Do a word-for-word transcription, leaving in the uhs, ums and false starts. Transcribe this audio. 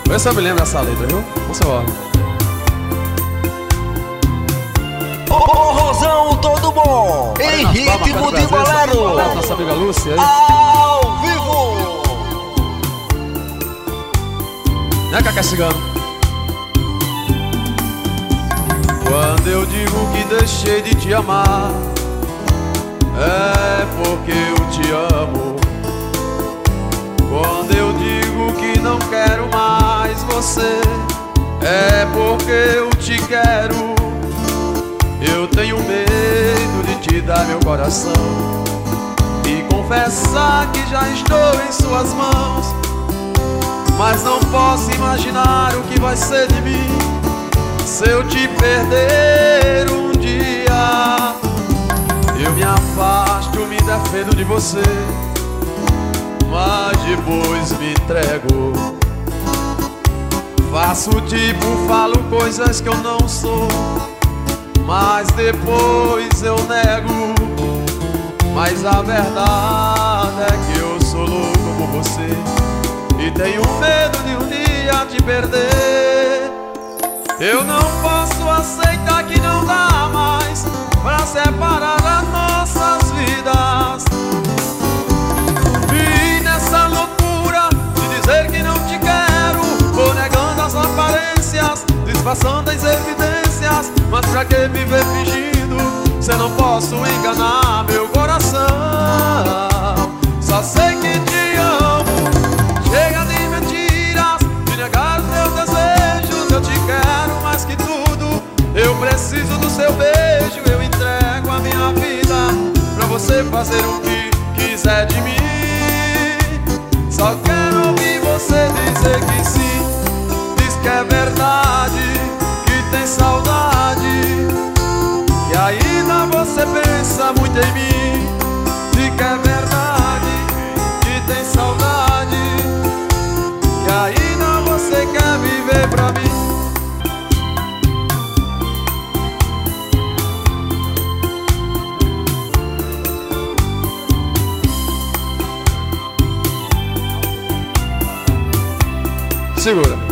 Vê se eu me lembro dessa letra, viu? Vamos embora. Ô, ô, Rosão, todo bom! Em ritmo de bolero! Nossa amiga Lúcia aí. Ao vivo! Né, Cacá Cigano? Quando eu digo que deixei de te amar, é porque eu te amo. Quando eu digo que não quero mais você, é porque eu te quero. Eu tenho medo de te dar meu coração e confessar que já estou em suas mãos, mas não posso imaginar o que vai ser de mim se eu te perder um dia. Eu me afasto, me defendo de você, mas depois me entrego. Faço tipo, falo coisas que eu não sou, mas depois eu nego. Mas a verdade é que eu sou louco por você e tenho medo de um dia te perder. Eu não posso aceitar que não dá mais pra separar as nossas vidas. E nessa loucura de dizer que não te quero, vou negando as aparências, disfarçando as evidências. Mas pra que viver fingindo se eu não posso enganar meu coração? Só sei que te amo, chega de mentiras, de negar os meus desejos. Eu te quero mais que tudo, eu preciso do seu beijo. Eu entrego a minha vida pra você fazer o que quiser de mim. Só quero ouvir você dizer que sim, diz que é verdade, que tem saudade, que ainda você pensa muito em mim. Diz que é verdade, que tem saudade, que ainda você quer viver pra mim. Segura.